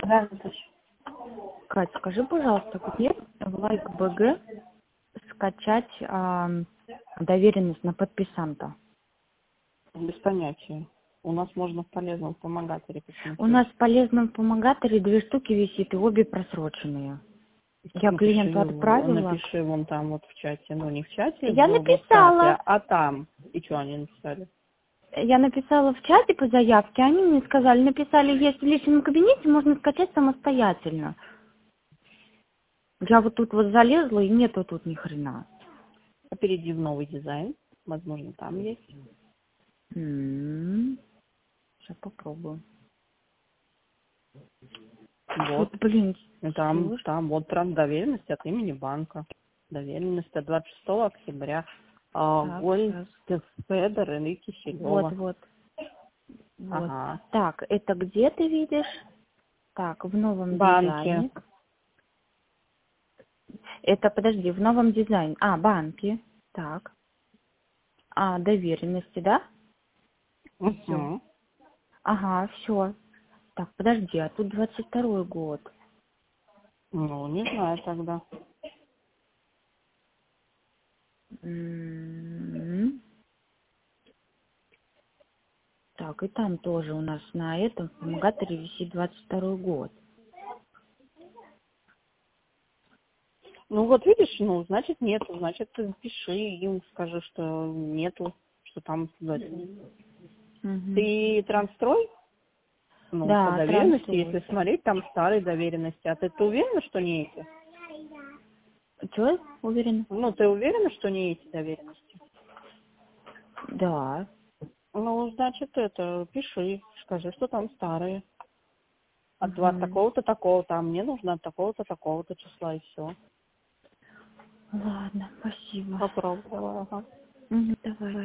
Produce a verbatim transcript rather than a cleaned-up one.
Да, Наташа. Кать, скажи, пожалуйста, где в Лайк.БГ скачать а, доверенность на подписанта? Без понятия. У нас можно в полезном вспомогателе посмотреть. У нас в полезном вспомогателе две штуки висит, и обе просроченные. Я Напиши, клиенту отправила. напиши вон там вот в чате. Ну, не в чате, Я в написала. WhatsApp, а там. И что они написали? Я написала в чате по заявке, они мне сказали, написали, есть в личном кабинете, можно скачать самостоятельно. Я вот тут вот залезла, и нету тут ни хрена. А перейди в новый дизайн. Возможно, там есть. М-м-м. Сейчас попробую. Вот. Вот, блин, И Там, слушай. там вот прям доверенность от имени банка. Доверенность от двадцать шестого октября. А, Так, Гольд сейчас. Федор и Вот, Киселева. вот, вот. Ага. Так, это где ты видишь? Так, в новом Банки. дизайне. Это, подожди, в новом дизайне. А, банки. Так. А, доверенности, да? Все. Угу. Ага, все. Так, подожди, а тут двадцать второй год. Ну, не знаю тогда. М. Так, и там тоже у нас на этом вспомогателе висит двадцать второй год. Ну вот видишь, ну, значит нету, значит ты пиши им, скажи, что нету, что там доверенность. Угу. Ты трансстрой? Ну, по Да, доверенности, транслюй. если смотреть, там старые доверенности. А ты, ты уверена, что не эти? Че, уверена? Ну, ты уверена, что не эти доверенности? Да. Ну, значит, это, пиши, скажи, что там старые. От два Угу. такого-то, такого-то, а мне нужно от такого-то, такого-то числа, и все. Ладно, спасибо. Попробовала, ага. Угу, давай.